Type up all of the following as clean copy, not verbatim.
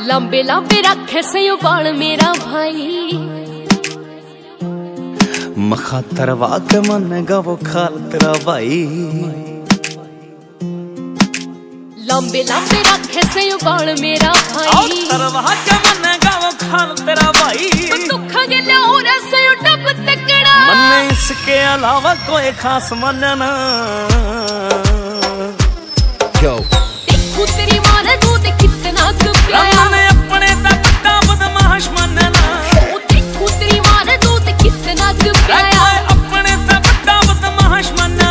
लंबे लंबे रखे से बाल मेरा भाई, मखातरवा के मनेगा वो खाल तेरा भाई। लंबे लंबे रखे से बाल मेरा भाई, तरवा के मनेगा वो खाल तेरा भाई। दुख गिले और से डब तकड़ा, मन्ने इसके अलावा कोई खास मनना। देखू तेरी मां ने दूध कितना पियाया, मैंने अपने तक का बदमाश मनना। देखू तेरी मां ने दूध कितना पियाया, अपने तक का बदमाश मनना।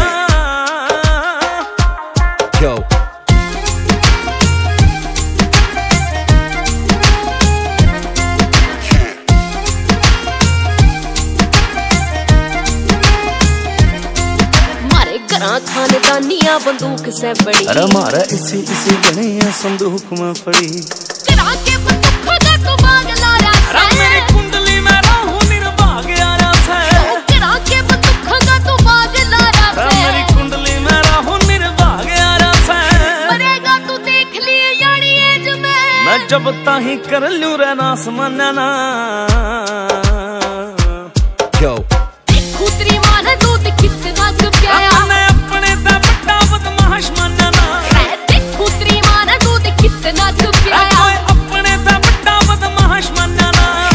खानदानिया बंदूक से बड़ी, अरे मारा इसी गणे संदूक में पड़ी। करा के बंदूक का तो बाग लाया से, मेरी कुंडली में राहु निर्भाग आया से। करा के बंदूक का तो बाग लाया से, मेरी कुंडली में राहु निर्भाग आया से। मरेगा तू देख लिए यानी एज में, मैं जब ताही कर लूं रहना समझना। देखू तेरी मां ने दूध कितना पियाया, अपने तक बड़ा बदमाश मनना। देखू तेरी मां ने दूध कितना पियाया, अपने तक बड़ा बदमाश मनना।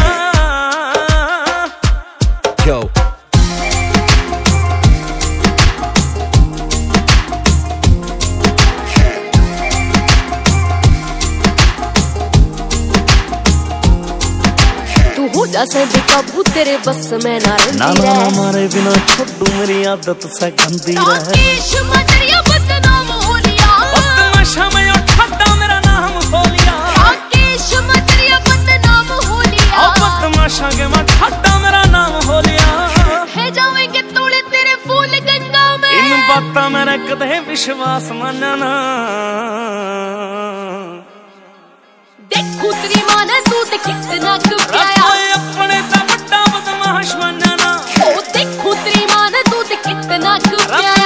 तू हो जा से बेकाबू तेरे बस में ना रहती रे। हमारे बिना छोटू मेरी आदत से गंदी रहे। राकेश मजरिया बदनाम हो लिया, बदमाशा में उठाता मेरा नाम हो लिया। राकेश मजरिया बदनाम हो लिया, बदमाशा के मैं उठाता मेरा नाम हो लिया। है जाएंगे तोड़े तेरे फूल गंगा में, इन बातों मेरा कदे विश्वास मानना। देखू तेरी मां ने दूध कितना पियाया, अपने तक बड़ा बदमाश मनना। देखू तेरी मां ने दूध कितना पियाया।